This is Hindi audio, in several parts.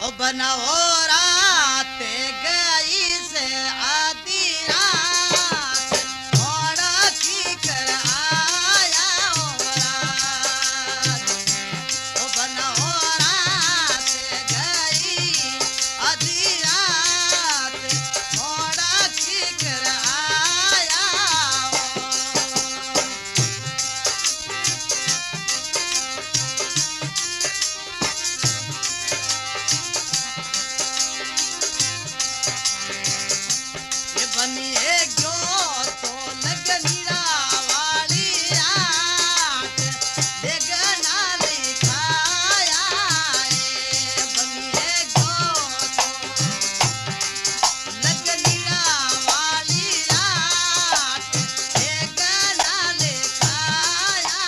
बनाओ रात गई से आधी रात मोड़ा की कर आया हो रात बनाओ रात गई आधी रात मोड़ा की कर आया हो बनिए गयो तो लगनीरा वाली रात लगना लिखाया बनिए गयो तो लगनीरा वाली रात लगना लिखाया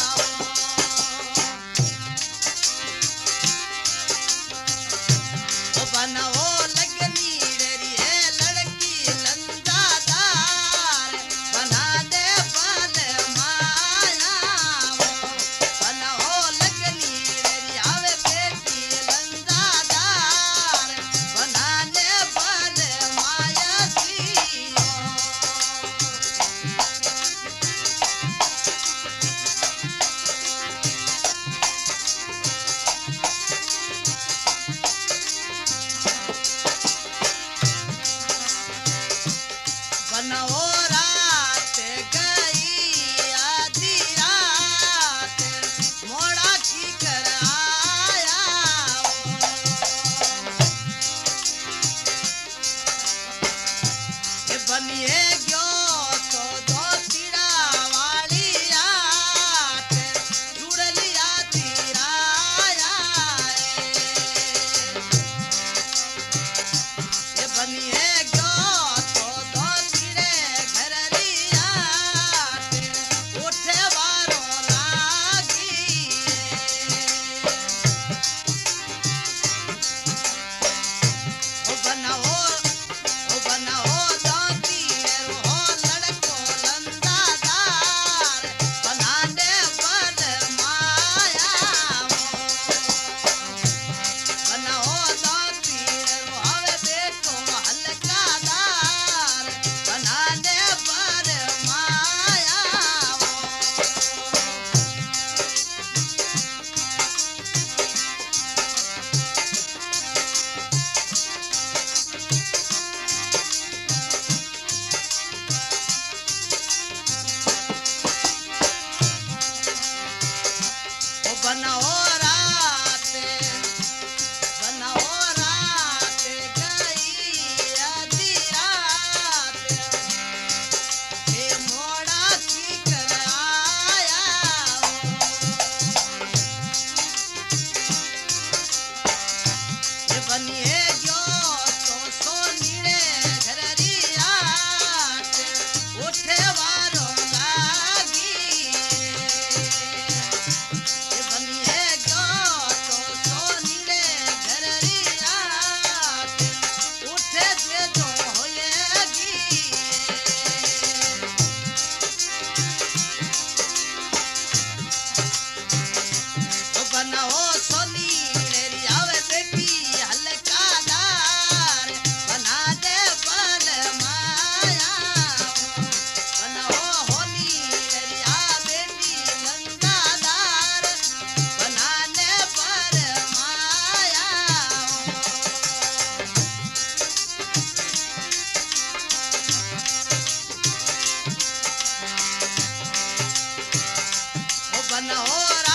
बनाओ लगनी रे लड़की लंजादार बना दे बाल माया बनाओ लगनी रे आवे बेटी लंजादार बना दे बाल माया सियो बनाओ रात गई आधी रात मोड़ा की कर आया बनिए गयो तो दो तीरा वाली रात जुड़लिया तीराया बनिए गयो तो दो तीरे घर रियात उठे वारो लागी बनाओ दांती रो लड़को लंदादार बना दे बल माया बनाओ दांती रो आवे बेटो हलकादार बना दे बल माया बनाओ रात गई आधी रात हे मोड़ा की कर आया बनिए गयो तो सोनीरे घर रियात उठे वारो लागी बनिए गयो तो सोनीरे घर रियात उठे जे जो होएगी बनाओ सोनी रे आवे बेटी हलकादार बना दे बल माया बनाओ होली रे आ बेटी लंगादार बना दे बल माया बनाओ